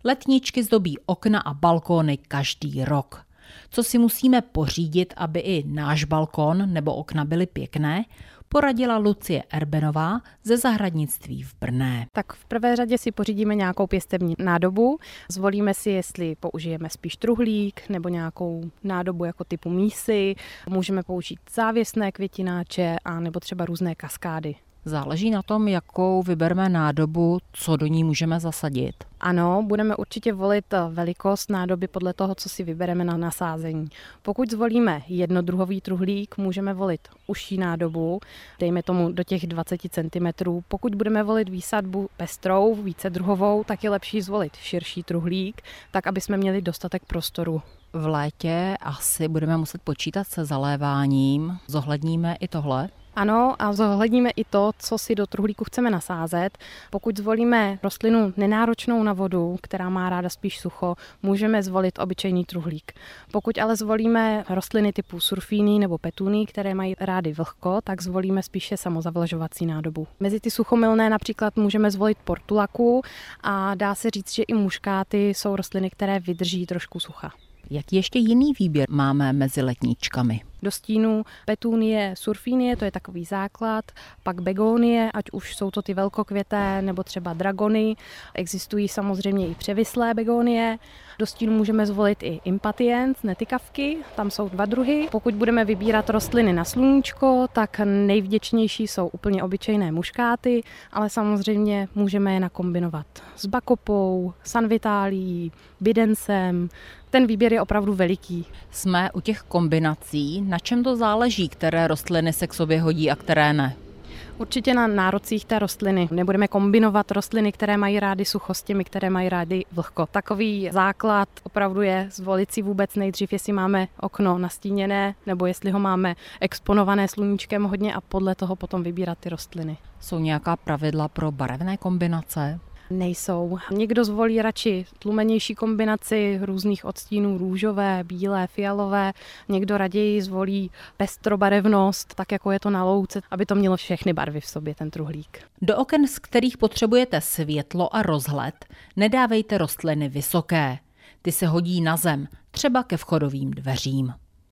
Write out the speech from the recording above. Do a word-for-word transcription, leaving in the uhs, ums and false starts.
Letničky zdobí okna a balkóny každý rok. Co si musíme pořídit, aby i náš balkón nebo okna byly pěkné, poradila Lucie Erbenová ze zahradnictví v Brně. Tak v prvé řadě si pořídíme nějakou pěstební nádobu. Zvolíme si, jestli použijeme spíš truhlík nebo nějakou nádobu jako typu mísy. Můžeme použít závěsné květináče a nebo třeba různé kaskády. Záleží na tom, jakou vybereme nádobu, co do ní můžeme zasadit. Ano, budeme určitě volit velikost nádoby podle toho, co si vybereme na nasázení. Pokud zvolíme jednodruhový truhlík, můžeme volit užší nádobu, dejme tomu do těch dvacet centimetrů. Pokud budeme volit výsadbu pestrou, vícedruhovou, tak je lepší zvolit širší truhlík, tak aby jsme měli dostatek prostoru. V létě asi budeme muset počítat se zaléváním. Zohledníme i tohle? Ano, a zohledníme i to, co si do truhlíku chceme nasázet. Pokud zvolíme rostlinu nenáročnou na vodu, která má ráda spíš sucho, můžeme zvolit obyčejný truhlík. Pokud ale zvolíme rostliny typu surfíny nebo petuny, které mají rády vlhko, tak zvolíme spíše samozavlažovací nádobu. Mezi ty suchomilné například můžeme zvolit portulaku a dá se říct, že i muškáty jsou rostliny, které vydrží trošku sucha. Jaký ještě jiný výběr máme mezi letničkami? Do stínu petunie, surfínie, to je takový základ, pak begonie, ať už jsou to ty velkokvěté nebo třeba dragony. Existují samozřejmě i převislé begonie. Do stínu můžeme zvolit i impatiens, netykavky, tam jsou dva druhy. Pokud budeme vybírat rostliny na sluníčko, tak nejvděčnější jsou úplně obyčejné muškáty, ale samozřejmě můžeme je nakombinovat s bakopou, sanvitálií, bidensem. Ten výběr je opravdu veliký. Jsme u těch kombinací. Na čem to záleží, které rostliny se k sobě hodí a které ne? Určitě na nárocích té rostliny. Nebudeme kombinovat rostliny, které mají rády sucho s těmi, které mají rády vlhko. Takový základ opravdu je zvolit si vůbec nejdřív, jestli máme okno nastíněné, nebo jestli ho máme exponované sluníčkem hodně a podle toho potom vybírat ty rostliny. Jsou nějaká pravidla pro barevné kombinace? Nejsou. Někdo zvolí radši tlumenější kombinaci různých odstínů růžové, bílé, fialové. Někdo raději zvolí pestrobarevnost, tak jako je to na louce, aby to mělo všechny barvy v sobě, ten truhlík. Do oken, z kterých potřebujete světlo a rozhled, nedávejte rostliny vysoké. Ty se hodí na zem, třeba ke vchodovým dveřím.